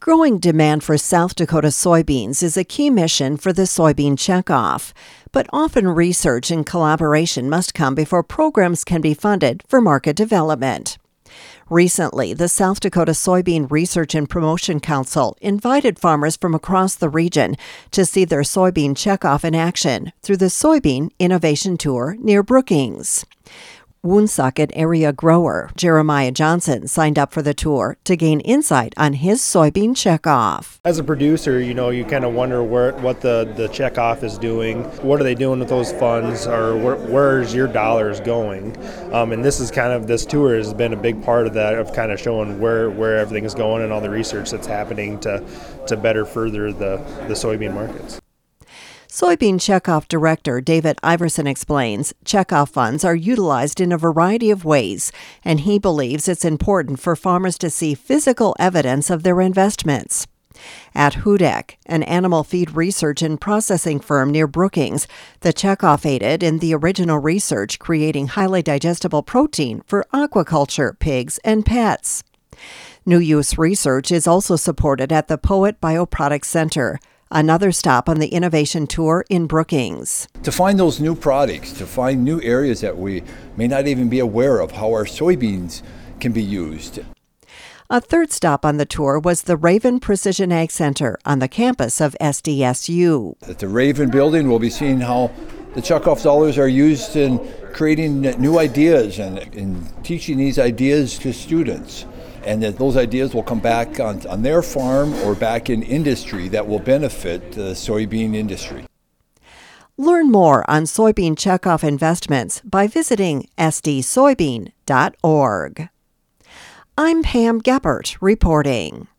Growing demand for South Dakota soybeans is a key mission for the Soybean Checkoff, but often research and collaboration must come before programs can be funded for market development. Recently, the South Dakota Soybean Research and Promotion Council invited farmers from across the region to see their soybean checkoff in action through the Soybean Innovation Tour near Brookings. Woonsocket area grower Jeremiah Johnson signed up for the tour to gain insight on his soybean checkoff. As a producer, you kind of wonder what the checkoff is doing. What are they doing with those funds, or where's your dollars going? And this tour has been a big part of that, of kind of showing where everything is going and all the research that's happening to better further the soybean markets. Soybean Checkoff Director David Iverson explains checkoff funds are utilized in a variety of ways, and he believes it's important for farmers to see physical evidence of their investments. At Hudak, an animal feed research and processing firm near Brookings, the checkoff aided in the original research creating highly digestible protein for aquaculture, pigs, and pets. New use research is also supported at the Poet Bioproduct Center, another stop on the innovation tour in Brookings. To find those new products, to find new areas that we may not even be aware of, how our soybeans can be used. A third stop on the tour was the Raven Precision Ag Center on the campus of SDSU. At the Raven building, we'll be seeing how the checkoff dollars are used in creating new ideas and in teaching these ideas to students. And that those ideas will come back on their farm or back in industry that will benefit the soybean industry. Learn more on soybean checkoff investments by visiting sdsoybean.org. I'm Pam Geppert reporting.